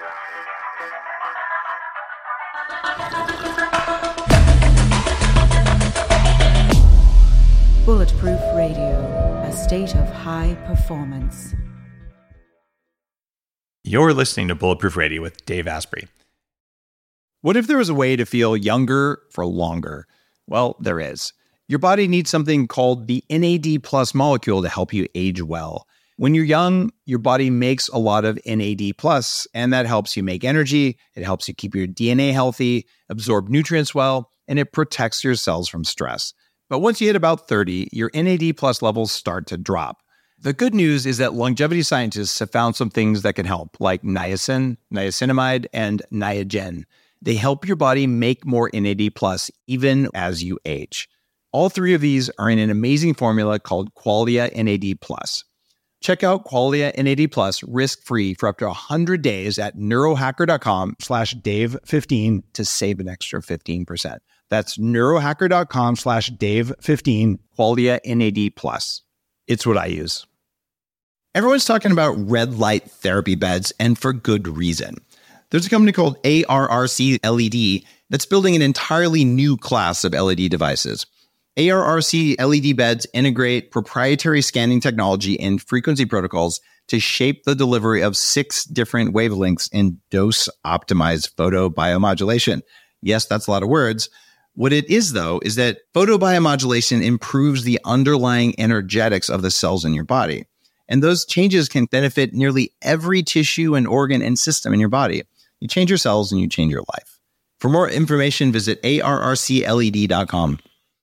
Bulletproof Radio, a state of high performance. You're listening to Bulletproof Radio with Dave Asprey. What if there was a way to feel younger for longer? Well, there is. Your body needs something called the NAD+ molecule to help you age well. When you're young, your body makes a lot of NAD+, and that helps you make energy, it helps you keep your DNA healthy, absorb nutrients well, and it protects your cells from stress. But once you hit about 30, your NAD+ levels start to drop. The good news is that longevity scientists have found some things that can help, like niacin, niacinamide, and Niagen. They help your body make more NAD+ even as you age. All three of these are in an amazing formula called Qualia NAD+. Check out Qualia NAD+ risk-free for up to 100 days at neurohacker.com/Dave15 to save an extra 15%. That's neurohacker.com/Dave15, Qualia NAD+. It's what I use. Everyone's talking about red light therapy beds, and for good reason. There's a company called ARRC LED that's building an entirely new class of LED devices. ARRC LED beds integrate proprietary scanning technology and frequency protocols to shape the delivery of 6 different wavelengths in dose-optimized photobiomodulation. Yes, that's a lot of words. What it is, though, is that photobiomodulation improves the underlying energetics of the cells in your body. And those changes can benefit nearly every tissue and organ and system in your body. You change your cells and you change your life. For more information, visit arrcled.com.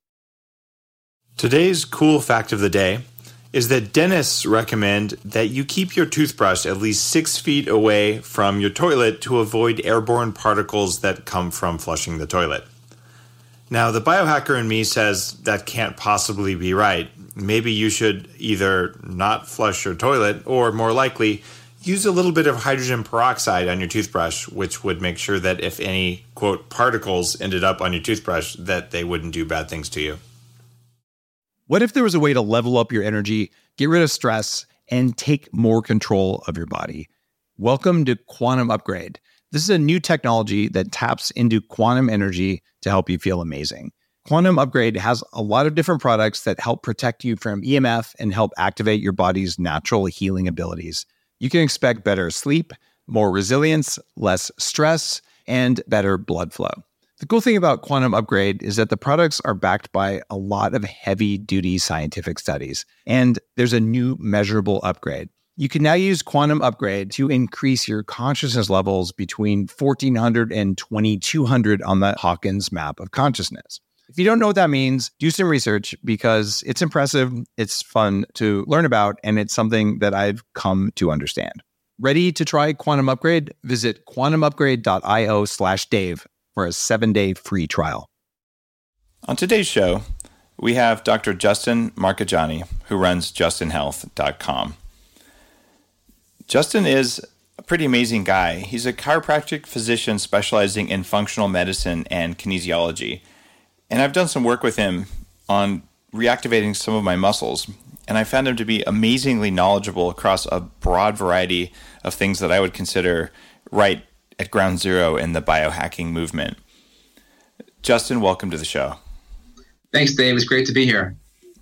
Today's cool fact of the day is that dentists recommend that you keep your toothbrush at least 6 feet away from your toilet to avoid airborne particles that come from flushing the toilet. Now, the biohacker in me says that can't possibly be right. Maybe you should either not flush your toilet or, more likely, use a little bit of hydrogen peroxide on your toothbrush, which would make sure that if any, quote, particles ended up on your toothbrush, that they wouldn't do bad things to you. What if there was a way to level up your energy, get rid of stress, and take more control of your body? Welcome to Quantum Upgrade. This is a new technology that taps into quantum energy to help you feel amazing. Quantum Upgrade has a lot of different products that help protect you from EMF and help activate your body's natural healing abilities. You can expect better sleep, more resilience, less stress, and better blood flow. The cool thing about Quantum Upgrade is that the products are backed by a lot of heavy-duty scientific studies, and there's a new measurable upgrade. You can now use Quantum Upgrade to increase your consciousness levels between 1,400 and 2,200 on the Hawkins map of consciousness. If you don't know what that means, do some research because it's impressive, it's fun to learn about, and it's something that I've come to understand. Ready to try Quantum Upgrade? Visit quantumupgrade.io/Dave for a 7-day free trial. On today's show, we have Dr. Justin Marchegiani, who runs justinhealth.com. Justin is a pretty amazing guy. He's a chiropractic physician specializing in functional medicine and kinesiology. And I've done some work with him on reactivating some of my muscles. And I found him to be amazingly knowledgeable across a broad variety of things that I would consider right at ground zero in the biohacking movement. Justin, welcome to the show. Thanks, Dave. It's great to be here.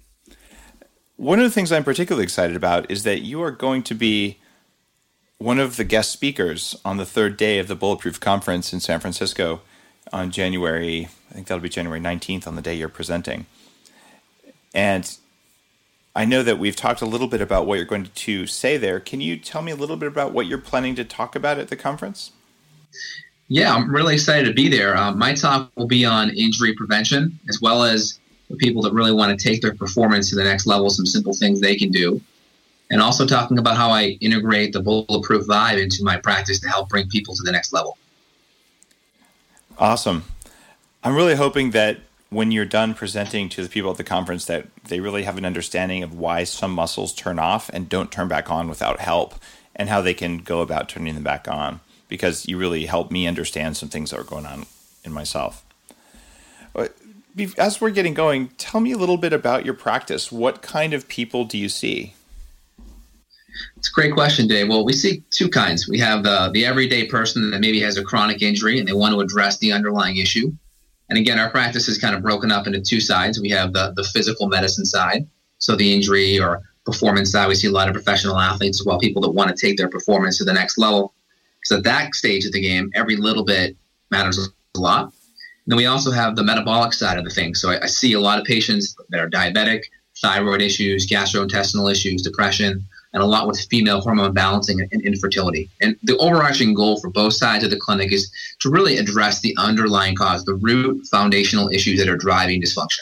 One of the things I'm particularly excited about is that you are going to be one of the guest speakers on the 3rd day of the Bulletproof Conference in San Francisco on January 19th on the day you're presenting. And I know that we've talked a little bit about what you're going to say there. Can you tell me a little bit about what you're planning to talk about at the conference? Yeah, I'm really excited to be there. My talk will be on injury prevention, as well as the people that really want to take their performance to the next level, some simple things they can do. And also talking about how I integrate the Bulletproof Vibe into my practice to help bring people to the next level. Awesome. I'm really hoping that when you're done presenting to the people at the conference that they really have an understanding of why some muscles turn off and don't turn back on without help and how they can go about turning them back on, because you really helped me understand some things that are going on in myself. As we're getting going, tell me a little bit about your practice. What kind of people do you see? It's a great question, Dave. Well, we see two kinds. We have the everyday person that maybe has a chronic injury and they want to address the underlying issue. And again, our practice is kind of broken up into two sides. We have the physical medicine side, so the injury or performance side. We see a lot of professional athletes as well, people that want to take their performance to the next level. So at that stage of the game, every little bit matters a lot. And then we also have the metabolic side of the thing. So I see a lot of patients that are diabetic, thyroid issues, gastrointestinal issues, depression, and a lot with female hormone balancing and infertility. And the overarching goal for both sides of the clinic is to really address the underlying cause, the root foundational issues that are driving dysfunction.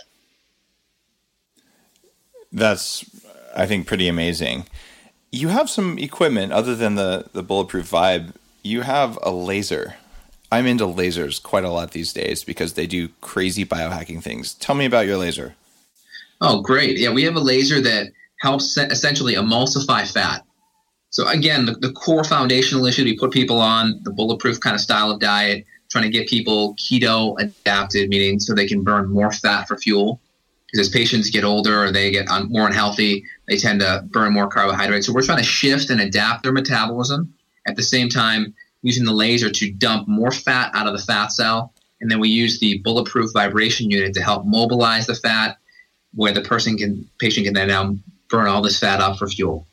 That's, I think, pretty amazing. You have some equipment other than the Bulletproof Vibe. You have a laser. I'm into lasers quite a lot these days because they do crazy biohacking things. Tell me about your laser. Oh, great. Yeah, we have a laser that helps essentially emulsify fat. So again, the core foundational issue we put people on, the bulletproof kind of style of diet, trying to get people keto adapted, meaning so they can burn more fat for fuel. Because as patients get older or they get more unhealthy, they tend to burn more carbohydrates. So we're trying to shift and adapt their metabolism at the same time using the laser to dump more fat out of the fat cell. And then we use the bulletproof vibration unit to help mobilize the fat where the patient can then now burn all this fat up for fuel.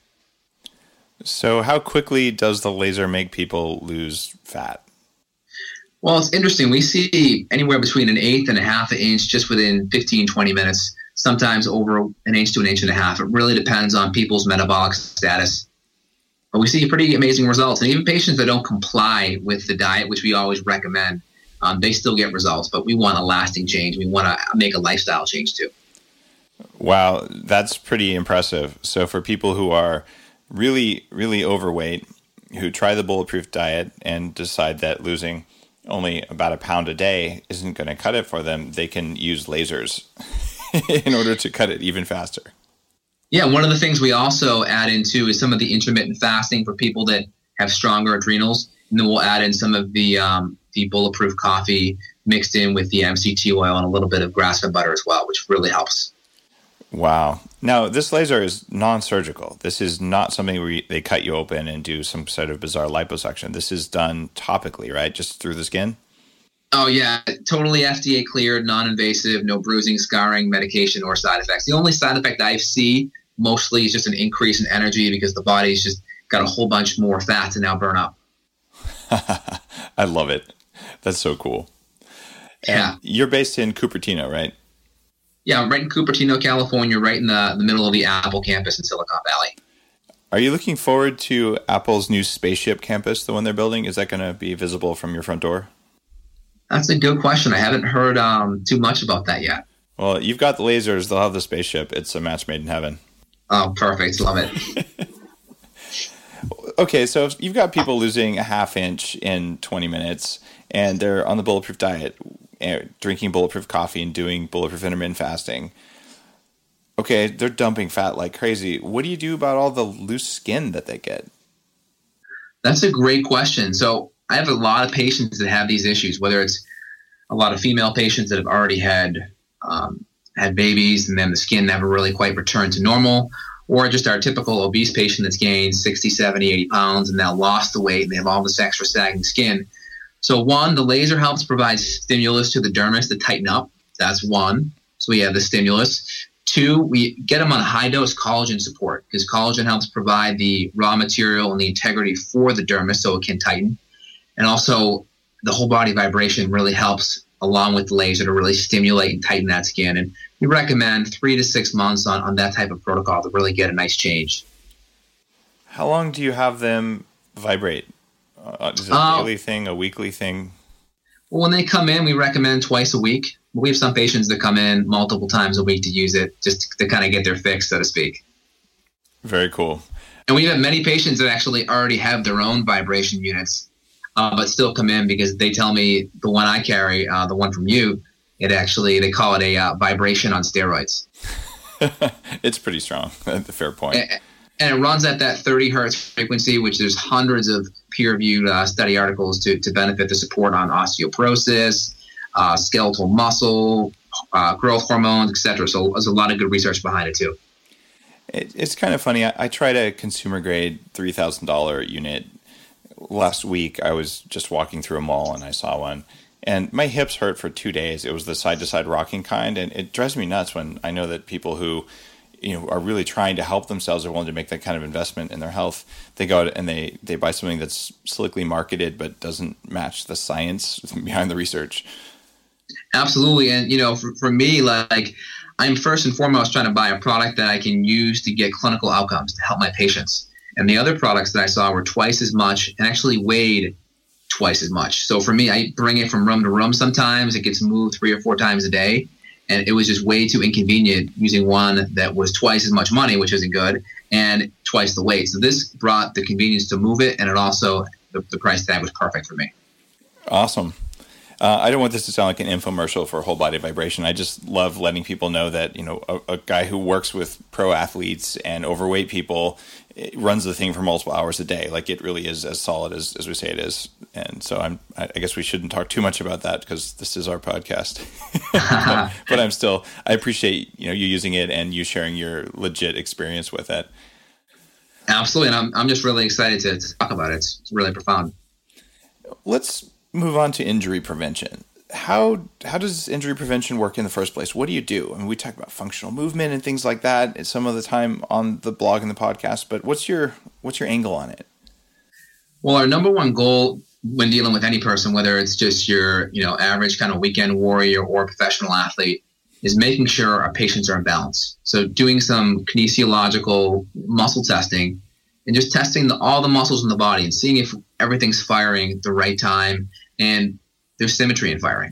So how quickly does the laser make people lose fat? Well, it's interesting. We see anywhere between 1/8 and 1/2 inch just within 15, 20 minutes, sometimes over 1 inch to 1.5 inches. It really depends on people's metabolic status. But we see pretty amazing results. And even patients that don't comply with the diet, which we always recommend, they still get results. But we want a lasting change. We want to make a lifestyle change too. Wow, that's pretty impressive. So for people who are really, really overweight, who try the bulletproof diet and decide that losing only about 1 pound a day isn't going to cut it for them, they can use lasers in order to cut it even faster. Yeah, one of the things we also add into is some of the intermittent fasting for people that have stronger adrenals. And then we'll add in some of the bulletproof coffee mixed in with the MCT oil and a little bit of grass-fed butter as well, which really helps. Wow. Now, this laser is non-surgical. This is not something where they cut you open and do some sort of bizarre liposuction. This is done topically, right? Just through the skin? Oh, yeah. Totally FDA cleared, non-invasive, no bruising, scarring, medication, or side effects. The only side effect I see mostly is just an increase in energy because the body's just got a whole bunch more fat to now burn up. I love it. That's so cool. Yeah. And you're based in Cupertino, right? Yeah, I'm right in Cupertino, California, right in the middle of the Apple campus in Silicon Valley. Are you looking forward to Apple's new spaceship campus, the one they're building? Is that going to be visible from your front door? That's a good question. I haven't heard too much about that yet. Well, you've got the lasers. They'll have the spaceship. It's a match made in heaven. Oh, perfect. Love it. Okay, so if you've got people losing 1/2 inch in 20 minutes and they're on the bulletproof diet, drinking bulletproof coffee and doing bulletproof intermittent fasting. Okay, they're dumping fat like crazy. What do you do about all the loose skin that they get? That's a great question. So I have a lot of patients that have these issues, whether it's a lot of female patients that have already had babies and then the skin never really quite returned to normal, or just our typical obese patient that's gained 60, 70, 80 pounds and now lost the weight and they have all this extra sagging skin. So one, the laser helps provide stimulus to the dermis to tighten up. That's one. So we have the stimulus. Two, we get them on high-dose collagen support because collagen helps provide the raw material and the integrity for the dermis so it can tighten. And also the whole body vibration really helps along with the laser to really stimulate and tighten that skin. And we recommend 3 to 6 months on that type of protocol to really get a nice change. How long do you have them vibrate? Is it a daily thing, a weekly thing? Well, when they come in, we recommend twice a week. We have some patients that come in multiple times a week to use it just to kind of get their fix, so to speak. Very cool. And we have many patients that actually already have their own vibration units, but still come in because they tell me the one I carry, the one from you, they call it a vibration on steroids. It's pretty strong. That's a fair point. And it runs at that 30 hertz frequency, which there's hundreds of peer-reviewed study articles to benefit the support on osteoporosis, skeletal muscle, growth hormones, etc. So there's a lot of good research behind it too. It's kind of funny. I tried a consumer grade $3,000 unit last week. I was just walking through a mall and I saw one, and my hips hurt for 2 days. It was the side to side rocking kind, and it drives me nuts when I know that people who are really trying to help themselves are willing to make that kind of investment in their health. They go out and they buy something that's slickly marketed but doesn't match the science behind the research. Absolutely. And, for me, like, I'm first and foremost trying to buy a product that I can use to get clinical outcomes to help my patients. And the other products that I saw were twice as much and actually weighed twice as much. So for me, I bring it from room to room sometimes. It gets moved 3 or 4 times a day. And it was just way too inconvenient using one that was twice as much money, which isn't good, and twice the weight. So this brought the convenience to move it, and it also, the price tag was perfect for me. Awesome. I don't want this to sound like an infomercial for whole body vibration. I just love letting people know that, a guy who works with pro athletes and overweight people runs the thing for multiple hours a day. Like, it really is as solid as we say it is. And so I guess we shouldn't talk too much about that because this is our podcast. but I appreciate, you using it and you sharing your legit experience with it. Absolutely. And I'm just really excited to talk about it. It's really profound. Let's move on to injury prevention. How does injury prevention work in the first place? What do you do? I mean, we talk about functional movement and things like that some of the time on the blog and the podcast, but what's your angle on it? Well, our number one goal when dealing with any person, whether it's just your, average kind of weekend warrior or professional athlete, is making sure our patients are in balance. So doing some kinesiological muscle testing and just testing all the muscles in the body and seeing if everything's firing at the right time and there's symmetry in firing.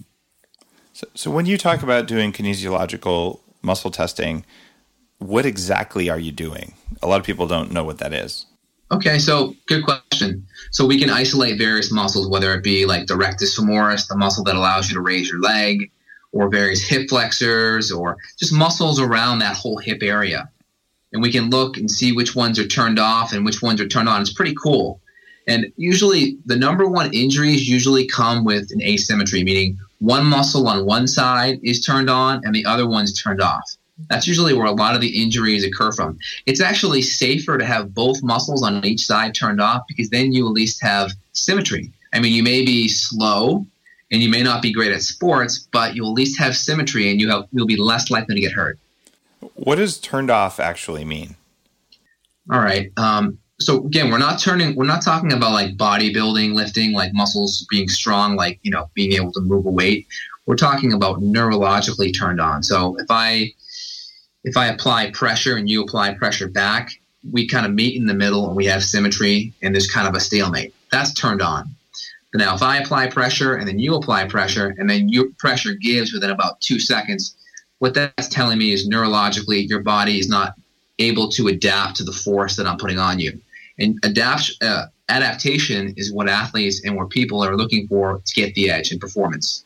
So when you talk about doing kinesiological muscle testing, what exactly are you doing? A lot of people don't know what that is. Okay, so good question. So we can isolate various muscles, whether it be like the rectus femoris, the muscle that allows you to raise your leg, or various hip flexors, or just muscles around that whole hip area. And we can look and see which ones are turned off and which ones are turned on. It's pretty cool. And usually the number one injuries usually come with an asymmetry, meaning one muscle on one side is turned on and the other one's turned off. That's usually where a lot of the injuries occur from. It's actually safer to have both muscles on each side turned off because then you at least have symmetry. I mean, you may be slow and you may not be great at sports, but you'll at least have symmetry and you'll be less likely to get hurt. What does turned off actually mean? All right. So again, we're not talking about like bodybuilding, lifting, like muscles being strong, like, being able to move a weight. We're talking about neurologically turned on. So if I apply pressure and you apply pressure back, we kind of meet in the middle and we have symmetry and there's kind of a stalemate. That's turned on. But now if I apply pressure and then you apply pressure and then your pressure gives within about 2 seconds, what that's telling me is neurologically your body is not able to adapt to the force that I'm putting on you. And adaptation is what athletes and what people are looking for to get the edge in performance.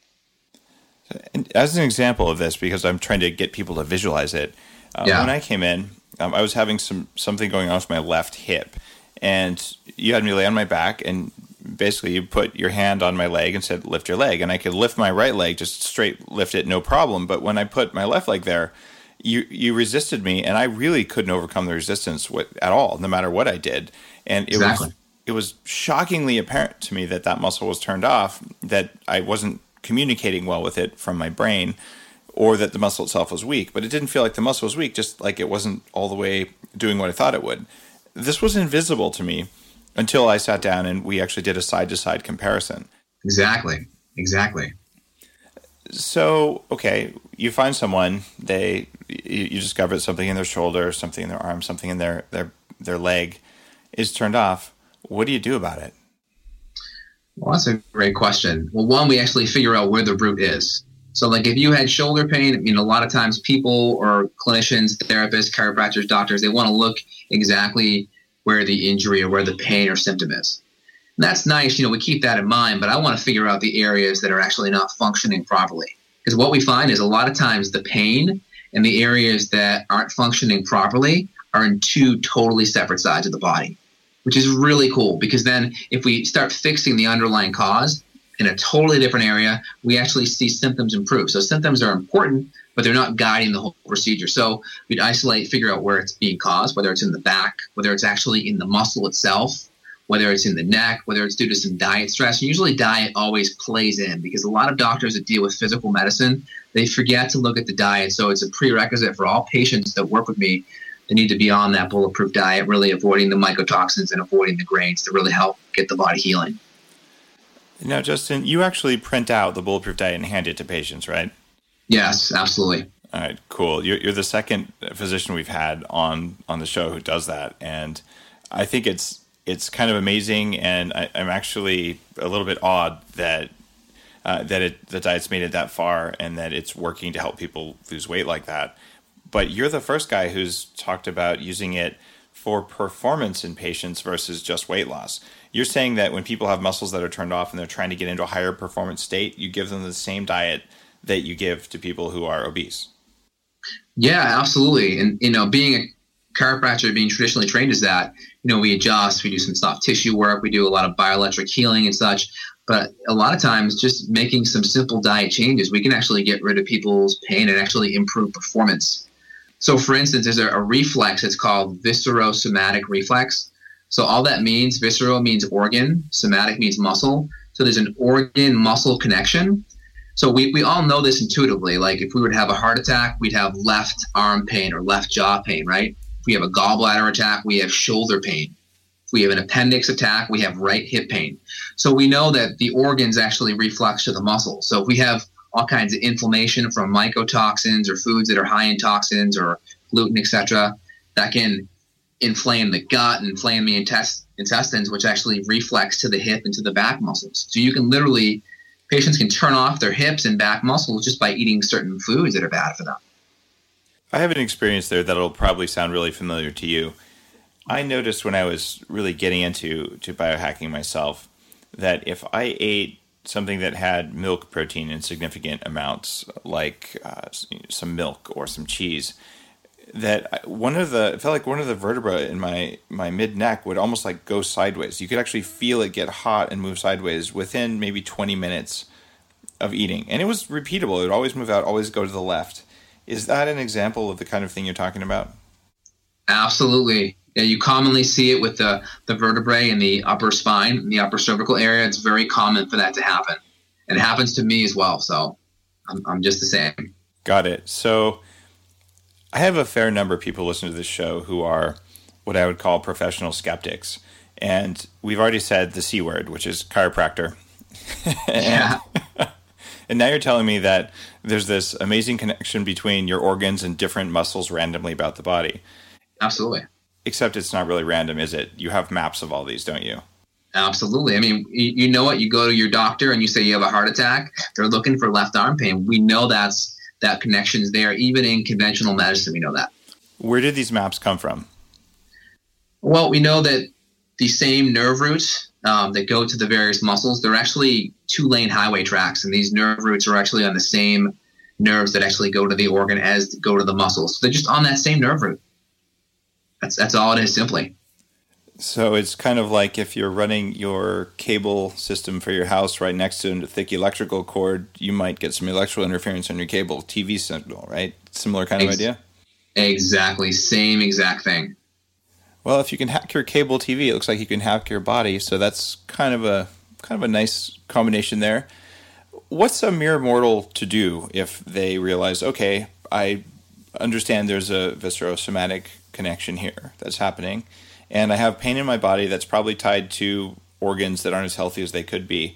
And as an example of this, because I'm trying to get people to visualize it, when I came in, I was having something going on with my left hip, and you had me lay on my back, and basically you put your hand on my leg and said, lift your leg. And I could lift my right leg, just straight lift it, no problem. But when I put my left leg there, you resisted me, and I really couldn't overcome the resistance at all, no matter what I did. And it was shockingly apparent to me that muscle was turned off, that I wasn't communicating well with it from my brain, or that the muscle itself was weak. But it didn't feel like the muscle was weak, just like it wasn't all the way doing what I thought it would. This was invisible to me until I sat down and we actually did a side-to-side comparison. Exactly. So, okay, you find someone, you discover something in their shoulder, something in their arm, something in their leg is turned off. What do you do about it? Well, that's a great question. Well, one, we actually figure out where the root is. So like if you had shoulder pain, a lot of times people or clinicians, therapists, chiropractors, doctors, they want to look exactly where the injury or where the pain or symptom is. And that's nice, we keep that in mind, but I want to figure out the areas that are actually not functioning properly. Because what we find is a lot of times the pain and the areas that aren't functioning properly are in two totally separate sides of the body, which is really cool because then if we start fixing the underlying cause, in a totally different area, we actually see symptoms improve. So symptoms are important, but they're not guiding the whole procedure. So we'd isolate, figure out where it's being caused, whether it's in the back, whether it's actually in the muscle itself, whether it's in the neck, whether it's due to some diet stress. And usually diet always plays in, because a lot of doctors that deal with physical medicine, they forget to look at the diet. So it's a prerequisite for all patients that work with me. They need to be on that bulletproof diet, really avoiding the mycotoxins and avoiding the grains to really help get the body healing. Now, Justin, you actually print out the bulletproof diet and hand it to patients, right? Yes, absolutely. All right, cool. You're the second physician we've had on the show who does that, and I think it's kind of amazing, and I'm actually a little bit awed that the diet's made it that far and that it's working to help people lose weight like that. But you're the first guy who's talked about using it for performance in patients versus just weight loss. You're saying that when people have muscles that are turned off and they're trying to get into a higher performance state, you give them the same diet that you give to people who are obese. Yeah, absolutely. And, being a chiropractor, being traditionally trained as that, we adjust, we do some soft tissue work, we do a lot of bioelectric healing and such. But a lot of times just making some simple diet changes, we can actually get rid of people's pain and actually improve performance. So for instance, there's a reflex. It's called viscerosomatic reflex. So all that means, visceral means organ, somatic means muscle. So there's an organ-muscle connection. So we all know this intuitively. Like if we were to have a heart attack, we'd have left arm pain or left jaw pain, right? If we have a gallbladder attack, we have shoulder pain. If we have an appendix attack, we have right hip pain. So we know that the organs actually reflex to the muscle. So if we have all kinds of inflammation from mycotoxins or foods that are high in toxins or gluten, etc., that can inflame the gut, inflame the intestines, which actually reflex to the hip and to the back muscles. So you can literally, patients can turn off their hips and back muscles just by eating certain foods that are bad for them. I have an experience there that'll probably sound really familiar to you. I noticed when I was really getting into biohacking myself that if I ate something that had milk protein in significant amounts, like some milk or some cheese, that it felt like one of the vertebrae in my mid neck would almost like go sideways. You could actually feel it get hot and move sideways within maybe 20 minutes of eating. And it was repeatable. It would always move out, always go to the left. Is that an example of the kind of thing you're talking about? Absolutely. Yeah, you commonly see it with the vertebrae in the upper spine, in the upper cervical area. It's very common for that to happen. And it happens to me as well. So I'm just the same. Got it. So I have a fair number of people listening to this show who are what I would call professional skeptics. And we've already said the C word, which is chiropractor. Yeah. And now you're telling me that there's this amazing connection between your organs and different muscles randomly about the body. Absolutely. Except it's not really random, is it? You have maps of all these, don't you? Absolutely. I mean, you know what? You go to your doctor and you say you have a heart attack. They're looking for left arm pain. We know that connection's there. Even in conventional medicine, we know that. Where did these maps come from? Well, we know that the same nerve roots that go to the various muscles, they're actually 2-lane highway tracks. And these nerve roots are actually on the same nerves that actually go to the organ as go to the muscles. So they're just on that same nerve root. That's all it is, simply. So it's kind of like if you're running your cable system for your house right next to a thick electrical cord, you might get some electrical interference on your cable TV signal, right? Similar kind of idea? Exactly. Same exact thing. Well, if you can hack your cable TV, it looks like you can hack your body. So that's kind of a nice combination there. What's a mere mortal to do if they realize, okay, I understand there's a viscerosomatic connection here that's happening, and I have pain in my body that's probably tied to organs that aren't as healthy as they could be.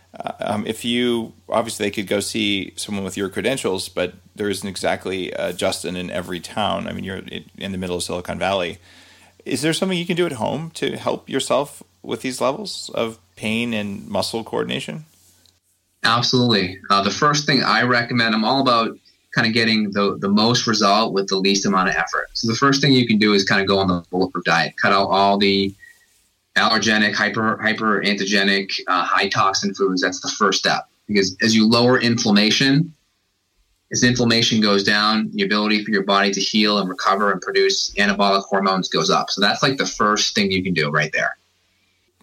Obviously they could go see someone with your credentials, but there isn't exactly Justin in every town. I mean, you're in the middle of Silicon Valley. Is there something you can do at home to help yourself with these levels of pain and muscle coordination? Absolutely. The first thing I recommend, I'm all about kind of getting the most result with the least amount of effort. So the first thing you can do is kind of go on the bulletproof diet, cut out all the allergenic, hyper-antigenic, high toxin foods. That's the first step, because as you lower inflammation, as inflammation goes down, the ability for your body to heal and recover and produce anabolic hormones goes up. So that's like the first thing you can do right there.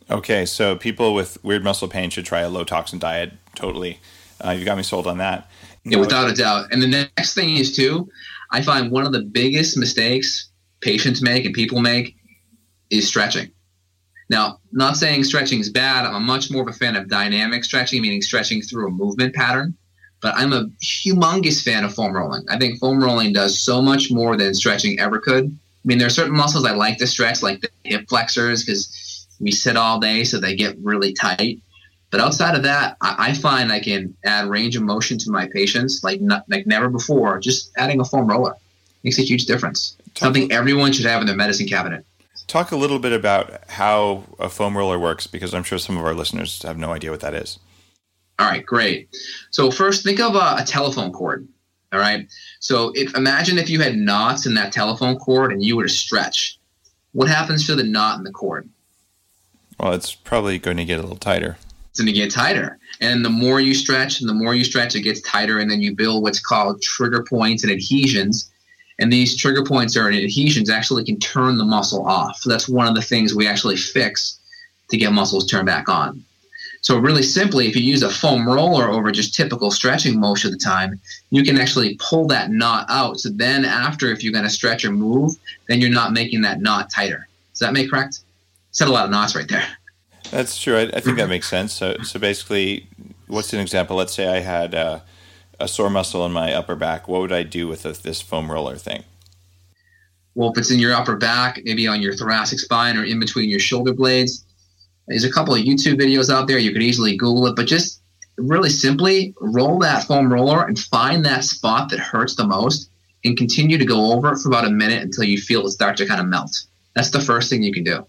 Okay, so people with weird muscle pain should try a low toxin diet. Totally. You got me sold on that. Yeah, without a doubt. And the next thing is, too, I find one of the biggest mistakes patients make and people make is stretching. Now, not saying stretching is bad. I'm much more of a fan of dynamic stretching, meaning stretching through a movement pattern. But I'm a humongous fan of foam rolling. I think foam rolling does so much more than stretching ever could. I mean, there are certain muscles I like to stretch, like the hip flexors, because we sit all day, so they get really tight. But outside of that, I find I can add range of motion to my patients like never before. Just adding a foam roller makes a huge difference. Something everyone should have in their medicine cabinet. Talk a little bit about how a foam roller works, because I'm sure some of our listeners have no idea what that is. All right, great. So first, think of a telephone cord. All right. So imagine if you had knots in that telephone cord and you were to stretch. What happens to the knot in the cord? Well, it's probably going to get a little tighter. It's going to get tighter. And the more you stretch, it gets tighter. And then you build what's called trigger points and adhesions. And these trigger points or adhesions actually can turn the muscle off. So that's one of the things we actually fix to get muscles turned back on. So really simply, if you use a foam roller over just typical stretching most of the time, you can actually pull that knot out. So then after, if you're going to stretch or move, then you're not making that knot tighter. Does that make correct? Said a lot of knots right there. That's true. I think that makes sense. So basically, what's an example? Let's say I had a sore muscle in my upper back. What would I do with this foam roller thing? Well, if it's in your upper back, maybe on your thoracic spine or in between your shoulder blades, there's a couple of YouTube videos out there. You could easily Google it, but just really simply roll that foam roller and find that spot that hurts the most and continue to go over it for about a minute until you feel it start to kind of melt. That's the first thing you can do.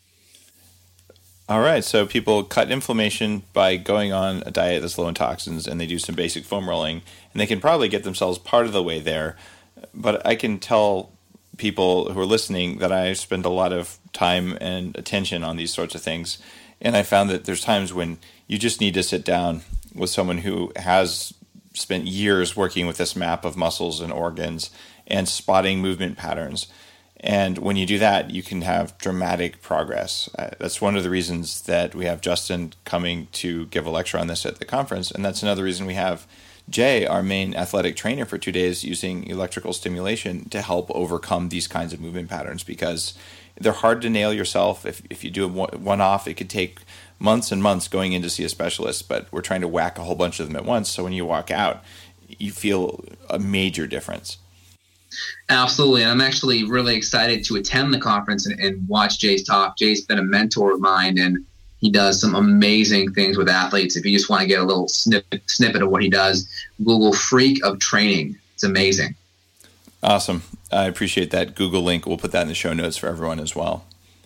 All right. So people cut inflammation by going on a diet that's low in toxins, and they do some basic foam rolling, and they can probably get themselves part of the way there. But I can tell people who are listening that I spend a lot of time and attention on these sorts of things. And I found that there's times when you just need to sit down with someone who has spent years working with this map of muscles and organs and spotting movement patterns. And when you do that, you can have dramatic progress. That's one of the reasons that we have Justin coming to give a lecture on this at the conference. And that's another reason we have Jay, our main athletic trainer, for 2 days using electrical stimulation to help overcome these kinds of movement patterns, because they're hard to nail yourself. If you do one off, it could take months and months going in to see a specialist, but we're trying to whack a whole bunch of them at once. So when you walk out, you feel a major difference. Absolutely. And I'm actually really excited to attend the conference and watch Jay's talk. Jay's been a mentor of mine, and he does some amazing things with athletes. If you just want to get a little snippet of what he does, Google Freak of Training. It's amazing. Awesome. I appreciate that Google link. We'll put that in the show notes for everyone as well.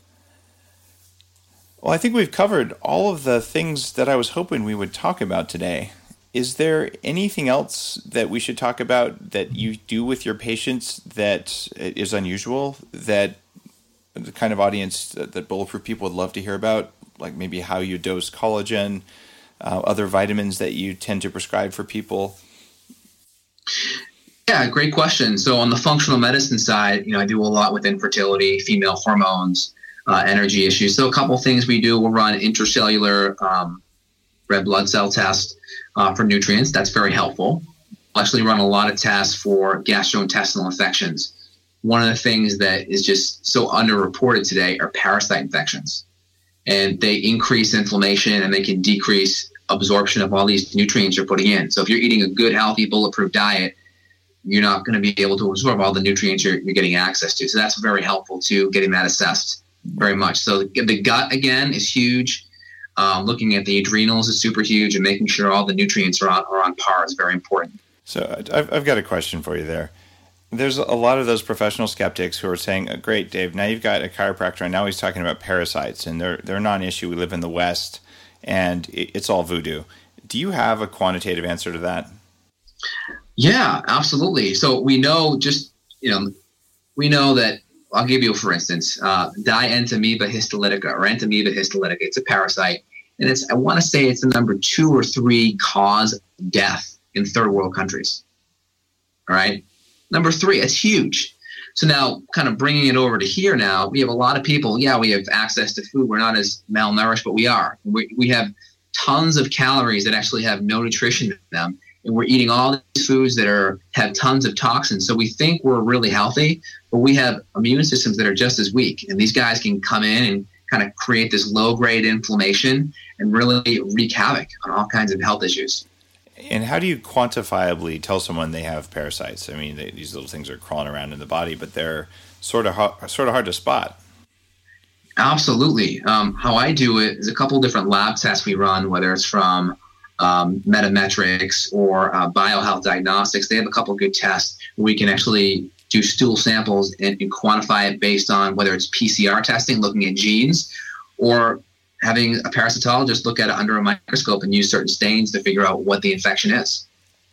Well, I think we've covered all of the things that I was hoping we would talk about today. Is there anything else that we should talk about that you do with your patients that is unusual, that the kind of audience that Bulletproof people would love to hear about? Like maybe how you dose collagen, other vitamins that you tend to prescribe for people? Yeah, great question. So on the functional medicine side, I do a lot with infertility, female hormones, energy issues. So a couple things we do, we'll run intracellular red blood cell test for nutrients. That's very helpful. We'll actually run a lot of tests for gastrointestinal infections. One of the things that is just so underreported today are parasite infections. And they increase inflammation and they can decrease absorption of all these nutrients you're putting in. So if you're eating a good, healthy, bulletproof diet, you're not going to be able to absorb all the nutrients you're getting access to. So that's very helpful too, getting that assessed very much. So the gut, again, is huge. Looking at the adrenals is super huge, and making sure all the nutrients are on par is very important. So I've got a question for you there. There's a lot of those professional skeptics who are saying, great, Dave, now you've got a chiropractor, and now he's talking about parasites, and they're non-issue. We live in the West, and it's all voodoo. Do you have a quantitative answer to that? Yeah, absolutely. So we know that, I'll give you, for instance, Dientomoeba histolytica or Entamoeba histolytica. It's a parasite, and I want to say it's the number 2 or 3 cause of death in third world countries. All right. Number 3, it's huge. So now kind of bringing it over to here now, we have a lot of people, we have access to food. We're not as malnourished, but we are. We have tons of calories that actually have no nutrition in them. And we're eating all these foods that have tons of toxins. So we think we're really healthy, but we have immune systems that are just as weak. And these guys can come in and kind of create this low-grade inflammation and really wreak havoc on all kinds of health issues. And how do you quantifiably tell someone they have parasites? I mean, these little things are crawling around in the body, but they're sort of hard to spot. Absolutely. How I do it is a couple different lab tests we run, whether it's from Metametrics or BioHealth Diagnostics. They have a couple of good tests where we can actually do stool samples and quantify it based on whether it's PCR testing, looking at genes, or having a parasitologist look at it under a microscope and use certain stains to figure out what the infection is.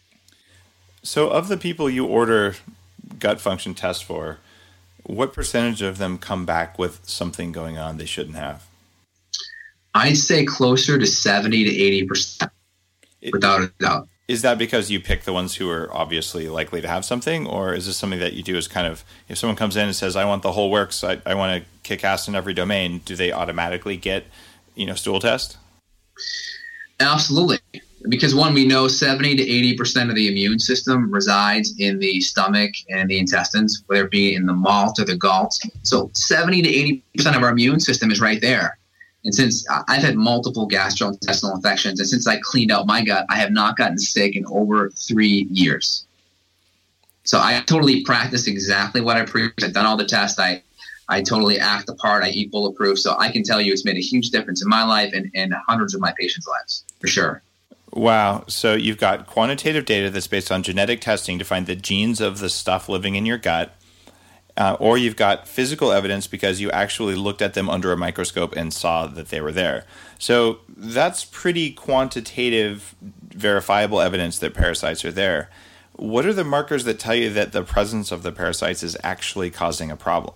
So of the people you order gut function tests for, what percentage of them come back with something going on they shouldn't have? I'd say closer to 70 to 80%, without a doubt. Is that because you pick the ones who are obviously likely to have something, or is this something that you do as kind of, if someone comes in and says, I want the whole works, I want to kick ass in every domain, do they automatically get, stool test? Absolutely. Because one, we know 70 to 80% of the immune system resides in the stomach and the intestines, whether it be in the malt or the gullet. So 70 to 80% of our immune system is right there. And since I've had multiple gastrointestinal infections, and since I cleaned out my gut, I have not gotten sick in over 3 years. So I totally practice exactly what I preach. I've done all the tests. I totally act the part. I eat bulletproof. So I can tell you it's made a huge difference in my life and hundreds of my patients' lives, for sure. Wow. So you've got quantitative data that's based on genetic testing to find the genes of the stuff living in your gut, or you've got physical evidence because you actually looked at them under a microscope and saw that they were there. So that's pretty quantitative, verifiable evidence that parasites are there. What are the markers that tell you that the presence of the parasites is actually causing a problem?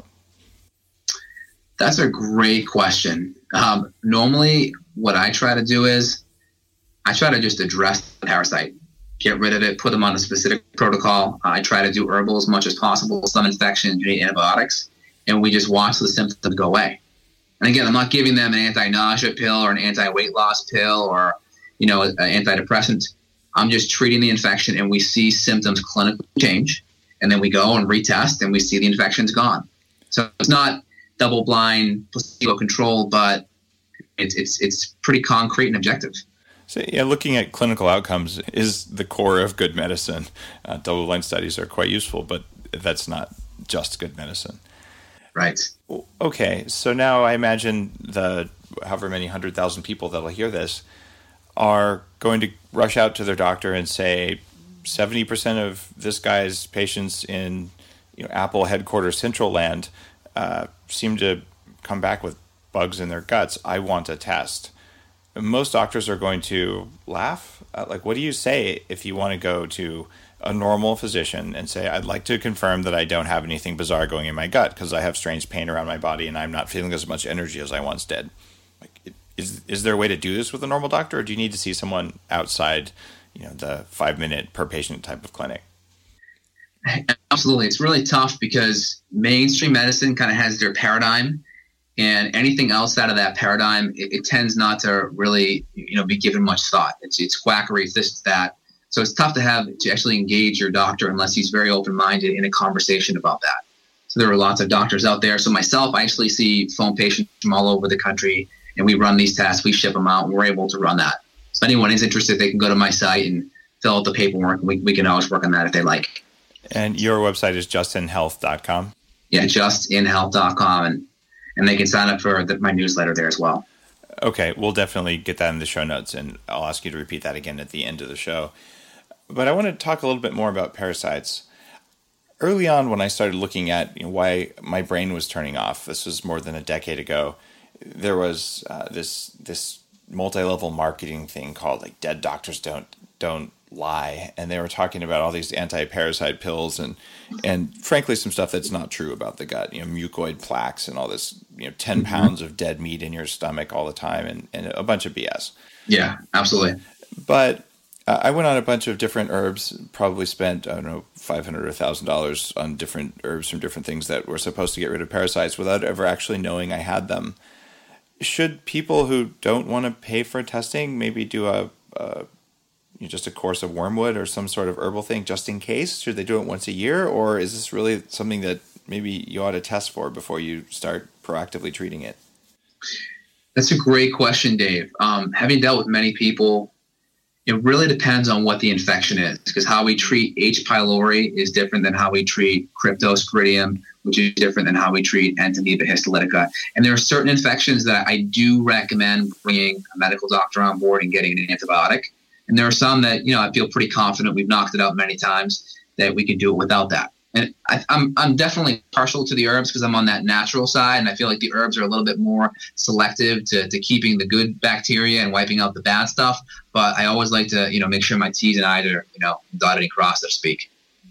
That's a great question. Normally, what I try to do is I try to just address the parasite, get rid of it, put them on a specific protocol. I try to do herbal as much as possible. Some infections, you need antibiotics, and we just watch the symptoms go away. And again, I'm not giving them an anti-nausea pill or an anti-weight loss pill or, an antidepressant. I'm just treating the infection, and we see symptoms clinically change, and then we go and retest, and we see the infection's gone. So it's not double-blind, placebo-controlled, but it's pretty concrete and objective. So, looking at clinical outcomes is the core of good medicine. Double-blind studies are quite useful, but that's not just good medicine. Right. Okay, so now I imagine the however many 100,000 people that'll hear this are going to rush out to their doctor and say 70% of this guy's patients in Apple headquarters Central Land seem to come back with bugs in their guts. I want a test. Most doctors are going to laugh. What do you say if you want to go to a normal physician and say, I'd like to confirm that I don't have anything bizarre going in my gut because I have strange pain around my body and I'm not feeling as much energy as I once did? Is there a way to do this with a normal doctor, or do you need to see someone outside, the 5-minute per patient type of clinic? Absolutely. It's really tough because mainstream medicine kind of has their paradigm, and anything else out of that paradigm, it tends not to really, be given much thought. It's quackery, it's this, it's that. So it's tough to actually engage your doctor unless he's very open-minded in a conversation about that. So there are lots of doctors out there. So myself, I actually see phone patients from all over the country, and we run these tests, we ship them out, and we're able to run that. So if anyone is interested, they can go to my site and fill out the paperwork. We can always work on that if they like. And your website is justinhealth.com? Yeah, justinhealth.com. And they can sign up for my newsletter there as well. Okay, we'll definitely get that in the show notes, and I'll ask you to repeat that again at the end of the show. But I want to talk a little bit more about parasites. Early on, when I started looking at why my brain was turning off, this was more than a decade ago, there was this multi-level marketing thing called Dead Doctors Don't Lie, and they were talking about all these anti-parasite pills and frankly some stuff that's not true about the gut, mucoid plaques and all this, 10 pounds of dead meat in your stomach all the time and a bunch of BS. Yeah, absolutely. But I went on a bunch of different herbs, probably spent, I don't know, $500 or $1,000 on different herbs from different things that were supposed to get rid of parasites without ever actually knowing I had them. Should people who don't want to pay for testing maybe do just a course of wormwood or some sort of herbal thing just in case? Should they do it once a year? Or is this really something that maybe you ought to test for before you start proactively treating it? That's a great question, Dave. Having dealt with many people, it really depends on what the infection is, because how we treat H. pylori is different than how we treat Cryptosporidium, which is different than how we treat Entamoeba histolytica. And there are certain infections that I do recommend bringing a medical doctor on board and getting an antibiotic. And there are some that, I feel pretty confident, we've knocked it out many times, that we can do it without that. And I'm definitely partial to the herbs because I'm on that natural side, and I feel like the herbs are a little bit more selective to keeping the good bacteria and wiping out the bad stuff. But I always like to, make sure my T's and I's are, dotted and crossed, so to speak.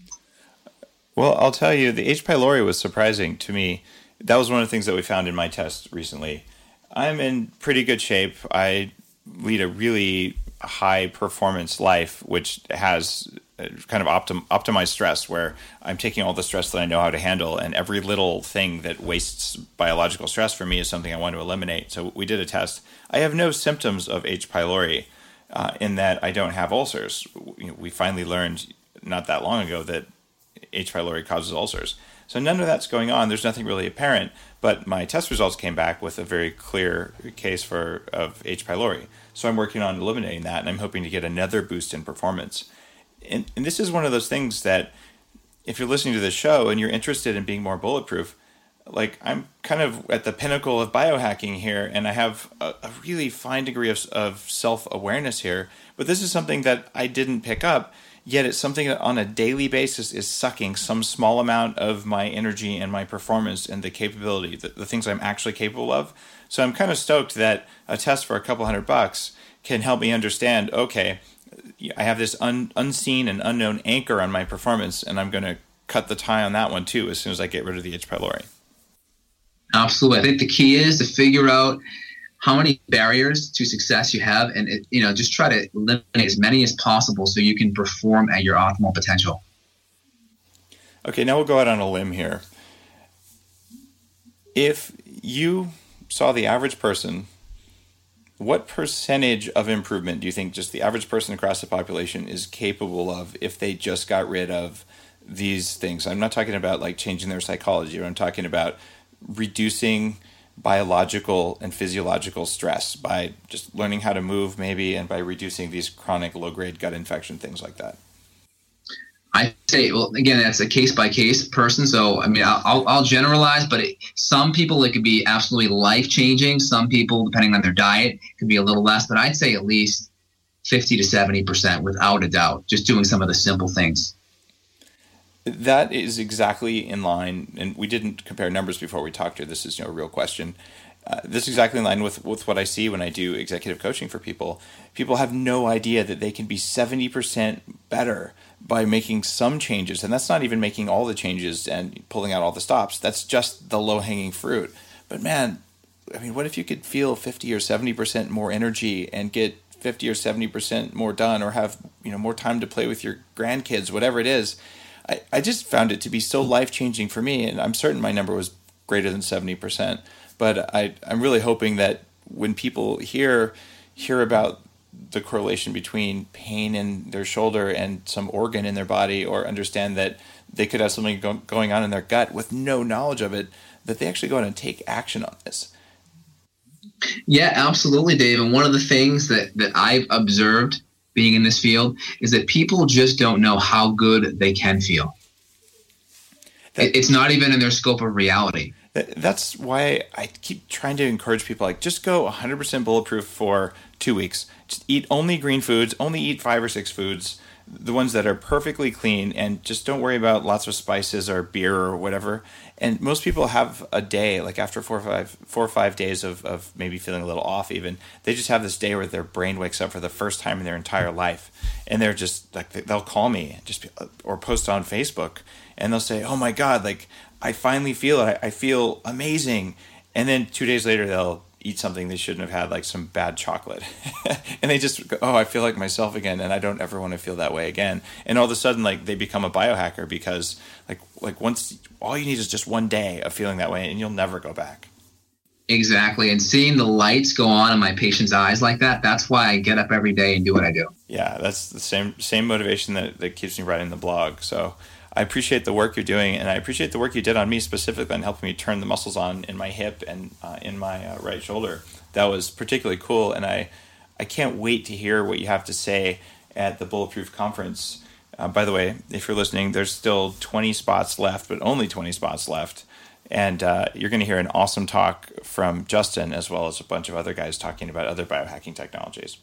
Well, I'll tell you, the H. pylori was surprising to me. That was one of the things that we found in my test recently. I'm in pretty good shape. I lead a really high performance life, which has kind of optimized stress, where I'm taking all the stress that I know how to handle, and every little thing that wastes biological stress for me is something I want to eliminate. So we did a test. I have no symptoms of H. pylori in that I don't have ulcers. We finally learned not that long ago that H. pylori causes ulcers. So none of that's going on. There's nothing really apparent, but my test results came back with a very clear case of H. pylori. So I'm working on eliminating that, and I'm hoping to get another boost in performance. And this is one of those things that if you're listening to the show and you're interested in being more bulletproof, like I'm kind of at the pinnacle of biohacking here, and I have a really fine degree of self-awareness here, but this is something that I didn't pick up, yet it's something that on a daily basis is sucking some small amount of my energy and my performance and the capability, the things I'm actually capable of. So I'm kind of stoked that a test for a couple $100 can help me understand, okay, I have this unseen and unknown anchor on my performance, and I'm going to cut the tie on that one too as soon as I get rid of the H. pylori. Absolutely. I think the key is to figure out how many barriers to success you have, and just try to eliminate as many as possible so you can perform at your optimal potential. Okay, now we'll go out on a limb here. If you saw the average person, what percentage of improvement do you think just the average person across the population is capable of if they just got rid of these things? I'm not talking about like changing their psychology, but I'm talking about reducing biological and physiological stress by just learning how to move maybe, and by reducing these chronic low-grade gut infection, things like that. I say, well, again, that's a case-by-case person. So, I mean, I'll generalize, but some people, it could be absolutely life-changing. Some people, depending on their diet, could be a little less. But I'd say at least 50 to 70% without a doubt, just doing some of the simple things. That is exactly in line, and we didn't compare numbers before we talked here. This is a real question. This is exactly in line with what I see when I do executive coaching for people. People have no idea that they can be 70% better by making some changes, and that's not even making all the changes and pulling out all the stops. That's just the low-hanging fruit. But man, I mean, what if you could feel 50 or 70% more energy and get 50 or 70% more done, or have more time to play with your grandkids, whatever it is? I just found it to be so life-changing for me, and I'm certain my number was greater than 70%. But I'm really hoping that when people hear about the correlation between pain in their shoulder and some organ in their body, or understand that they could have something going on in their gut with no knowledge of it, that they actually go out and take action on this. Yeah, absolutely, Dave. And one of the things that I've observed being in this field is that people just don't know how good they can feel. It's not even in their scope of reality. That's why I keep trying to encourage people, like, just go 100% bulletproof for 2 weeks. Just eat only green foods, only eat 5 or 6 foods, the ones that are perfectly clean, and just don't worry about lots of spices or beer or whatever. And most people have a day, like after 4 or 5 days of maybe feeling a little off even, they just have this day where their brain wakes up for the first time in their entire life. And they're just like, they'll call me or post on Facebook, and they'll say, oh my God, like, I finally feel it. I feel amazing. And then 2 days later, they'll eat something they shouldn't have had, like some bad chocolate. And they just go, oh, I feel like myself again, and I don't ever want to feel that way again. And all of a sudden, like, they become a biohacker because like once, all you need is just one day of feeling that way and you'll never go back. Exactly. And seeing the lights go on in my patient's eyes like that, that's why I get up every day and do what I do. Yeah, that's the same motivation that keeps me writing the blog. So I appreciate the work you're doing, and I appreciate the work you did on me specifically on helping me turn the muscles on in my hip and in my right shoulder. That was particularly cool, and I can't wait to hear what you have to say at the Bulletproof Conference. By the way, if you're listening, there's still 20 spots left, but only 20 spots left. And you're going to hear an awesome talk from Justin, as well as a bunch of other guys talking about other biohacking technologies.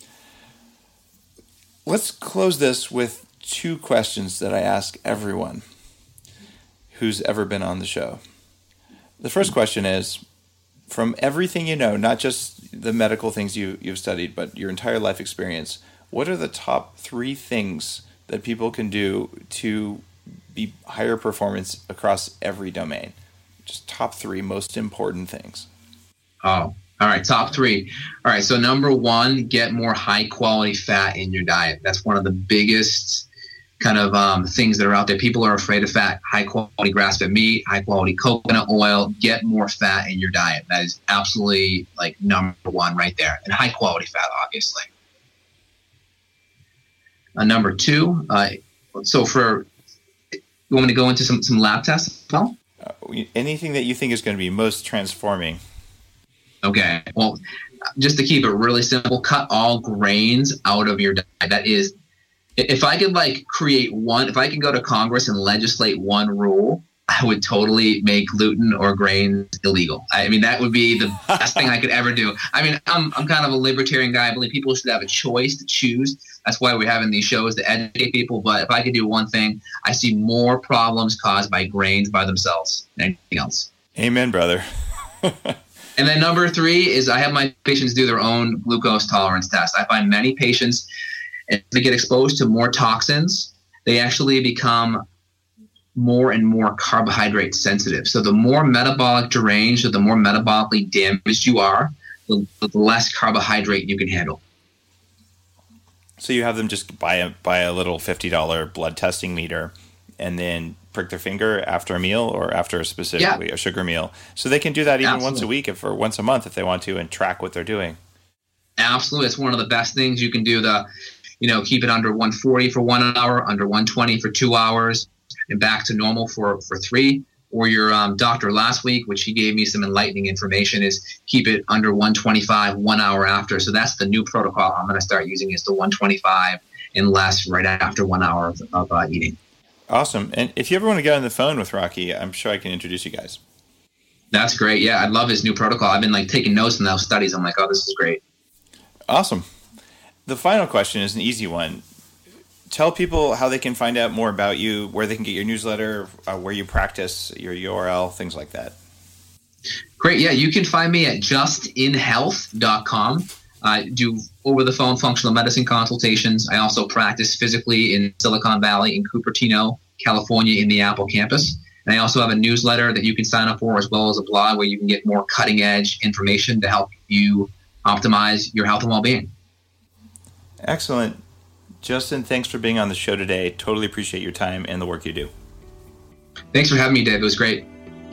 Let's close this with 2 questions that I ask everyone who's ever been on the show. The first question is, from everything you know, not just the medical things you've studied, but your entire life experience, what are the top 3 things that people can do to be higher performance across every domain? Just top 3 most important things. Oh, all right. Top 3. All right. So number 1, get more high quality fat in your diet. That's one of the biggest kind of things that are out there. People are afraid of fat. High quality grass-fed meat, high quality coconut oil. Get more fat in your diet. That is absolutely like number 1 right there. And high quality fat, obviously. Number 2. So you want me to go into some lab tests as well? Anything that you think is going to be most transforming. Okay. Well, just to keep it really simple, cut all grains out of your diet. That is, if I could if I could go to Congress and legislate one rule, I would totally make gluten or grains illegal. I mean, that would be the best thing I could ever do. I mean, I'm kind of a libertarian guy. I believe people should have a choice to choose. That's why we're having these shows to educate people. But if I could do one thing, I see more problems caused by grains by themselves than anything else. Amen, brother. And then number 3 is I have my patients do their own glucose tolerance test. I find many patients, if they get exposed to more toxins, they actually become more and more carbohydrate sensitive. So the more metabolic deranged or the more metabolically damaged you are, the less carbohydrate you can handle. So you have them just buy a little $50 blood testing meter and then prick their finger after a meal or after a sugar meal. So they can do that even once a week or once a month if they want to and track what they're doing. Absolutely. It's one of the best things you can do. Keep it under 140 for 1 hour, under 120 for 2 hours, and back to normal for 3. Or your doctor last week, which he gave me some enlightening information, is keep it under 125 1 hour after. So that's the new protocol I'm going to start using, is the 125 and less right after 1 hour of eating. Awesome. And if you ever want to get on the phone with Rocky, I'm sure I can introduce you guys. That's great. Yeah, I love his new protocol. I've been taking notes in those studies. I'm like, oh, this is great. Awesome. The final question is an easy one. Tell people how they can find out more about you, where they can get your newsletter, where you practice, your URL, things like that. Great. Yeah, you can find me at justinhealth.com. I do over-the-phone functional medicine consultations. I also practice physically in Silicon Valley, in Cupertino, California, in the Apple campus. And I also have a newsletter that you can sign up for, as well as a blog where you can get more cutting-edge information to help you optimize your health and well-being. Excellent. Justin, thanks for being on the show today. Totally appreciate your time and the work you do. Thanks for having me, Dave. It was great.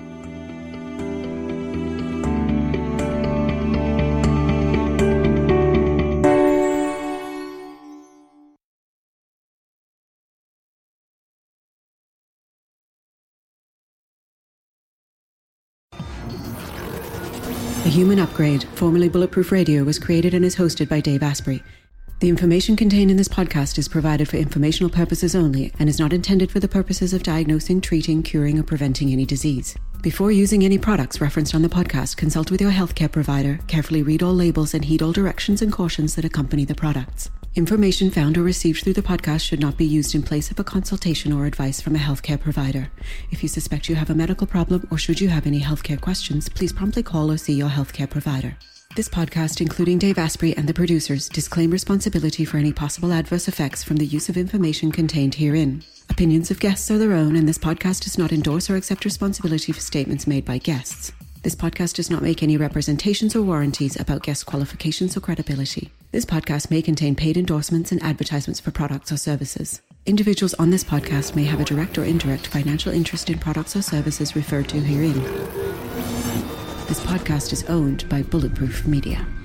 The Human Upgrade, formerly Bulletproof Radio, was created and is hosted by Dave Asprey. The information contained in this podcast is provided for informational purposes only and is not intended for the purposes of diagnosing, treating, curing, or preventing any disease. Before using any products referenced on the podcast, consult with your healthcare provider, carefully read all labels, and heed all directions and cautions that accompany the products. Information found or received through the podcast should not be used in place of a consultation or advice from a healthcare provider. If you suspect you have a medical problem or should you have any healthcare questions, please promptly call or see your healthcare provider. This podcast, including Dave Asprey and the producers, disclaim responsibility for any possible adverse effects from the use of information contained herein. Opinions of guests are their own, and this podcast does not endorse or accept responsibility for statements made by guests. This podcast does not make any representations or warranties about guest qualifications or credibility. This podcast may contain paid endorsements and advertisements for products or services. Individuals on this podcast may have a direct or indirect financial interest in products or services referred to herein. This podcast is owned by Bulletproof Media.